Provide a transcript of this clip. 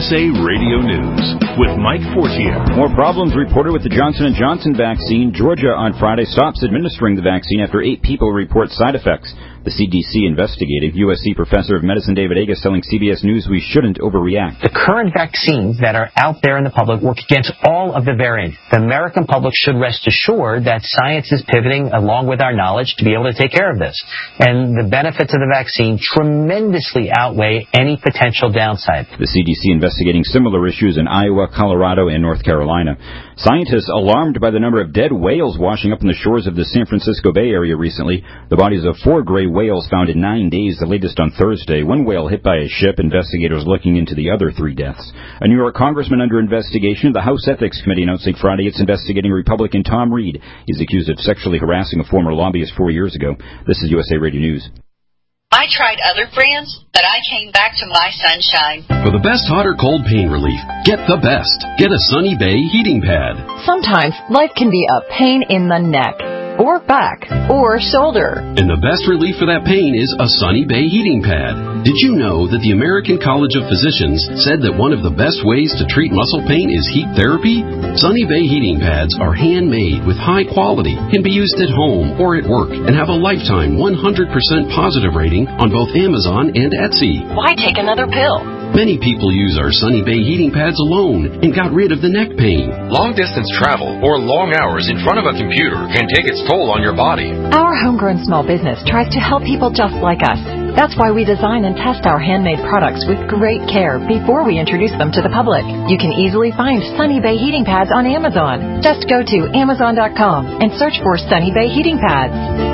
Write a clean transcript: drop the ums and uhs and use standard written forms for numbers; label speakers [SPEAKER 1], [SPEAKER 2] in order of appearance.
[SPEAKER 1] USA Radio News with Mike Fortier.
[SPEAKER 2] More problems reported with the Johnson & Johnson vaccine. Georgia on Friday stops administering the vaccine after 8 people report side effects. The CDC investigating. USC professor of medicine David Agus telling CBS News we shouldn't overreact.
[SPEAKER 3] The current vaccines that are out there in the public work against all of the variants. The American public should rest assured that science is pivoting along with our knowledge to be able to take care of this. And the benefits of the vaccine tremendously outweigh any potential downside.
[SPEAKER 2] The CDC investigating similar issues in Iowa, Colorado, and North Carolina. Scientists alarmed by the number of dead whales washing up on the shores of the San Francisco Bay Area recently. The bodies of 4 gray whales found in 9 days, the latest on Thursday. One whale hit by a ship, investigators looking into the other 3 deaths. A New York congressman under investigation. The House Ethics Committee announced late Friday it's investigating Republican Tom Reed. He's accused of sexually harassing a former lobbyist 4 years ago. This is USA Radio News.
[SPEAKER 4] I tried other brands, but I came back to My Sunshine.
[SPEAKER 5] For the best hot or cold pain relief, get the best. Get a Sunny Bay heating pad.
[SPEAKER 6] Sometimes life can be a pain in the neck, or back, or shoulder.
[SPEAKER 5] And the best relief for that pain is a Sunny Bay heating pad. Did you know that the American College of Physicians said that one of the best ways to treat muscle pain is heat therapy? Sunny Bay heating pads are handmade with high quality, can be used at home or at work, and have a lifetime 100% positive rating on both Amazon and Etsy.
[SPEAKER 6] Why take another pill?
[SPEAKER 5] Many people use our Sunny Bay heating pads alone and got rid of the neck pain.
[SPEAKER 7] Long-distance travel or long hours in front of a computer can take its toll on your body.
[SPEAKER 6] Our homegrown small business tries to help people just like us. That's why we design and test our handmade products with great care before we introduce them to the public. You can easily find Sunny Bay heating pads on Amazon. Just go to Amazon.com and search for Sunny Bay heating pads.